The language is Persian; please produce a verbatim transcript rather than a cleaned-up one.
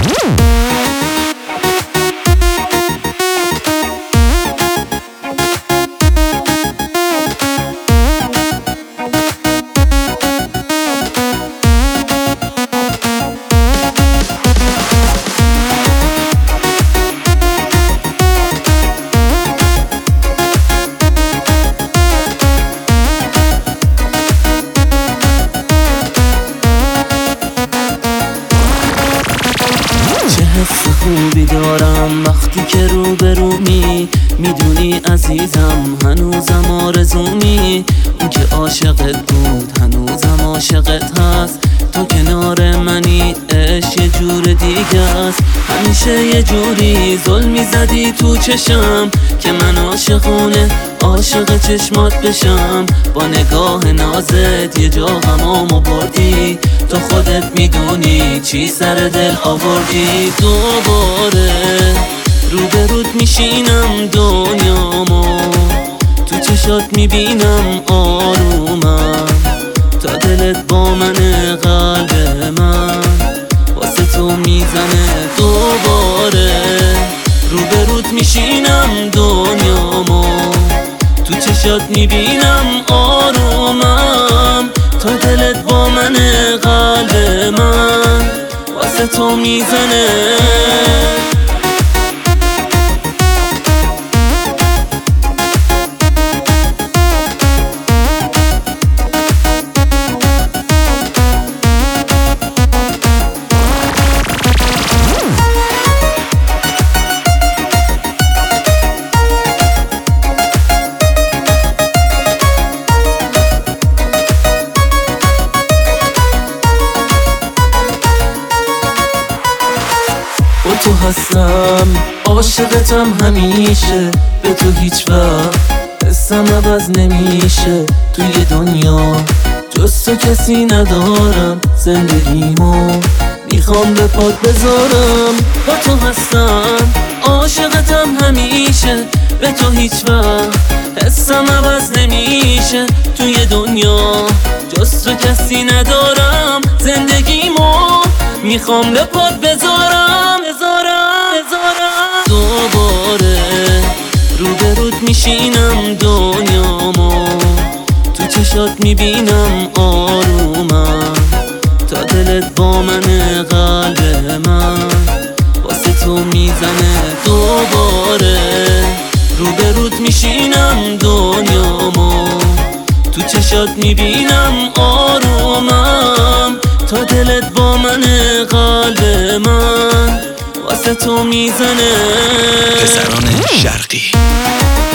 حس خوبی دارم وقتی که رو به رو می میدونی عزیزم، هنوزم آرزومی. اون که عاشقت بود هنوزم عاشقت هست. تو کنار منی عشق یه جور دیگه است. همیشه یه جوری ظلمی زدی تو چشم که من عاشقونه عاشق چشمات بشم. با نگاه نازت یه جا غمامو بردی. تو خودت میدونی چی سر دل آوردی. دوباره رو به رود میشینم دنیامو، تو چشات میبینم آرومم. تا دلت با منه قلب من واسه تو میزنه. دوباره رو به رود میشینم دنیامو، تو چشات میبینم آرومم. تا دلت با منه قلب من واسه تو میزنه. با تو هستم عاشقتم همیشه، به تو هیچ وقت حسم عوض نمیشه. توی دنیا جز تو کسی ندارم، زندگیمو میخوام به پات بذارم. با تو هستم عاشقتم همیشه، به تو هیچ وقت حسم عوض نمیشه. توی دنیا جز تو کسی ندارم، زندگیمو میخوام به پات بذارم بذارم بذارم. دوباره رو به رود میشینم دنیامو، تو چشات میبینم آرومم. تا دلت با منه قلب من واسه تو میزنه. دوباره رو به رود میشینم دنیامو، تو چشات میبینم آرومم. تا دلت با منه قلب من واسه تو میزنه. پسران شرقی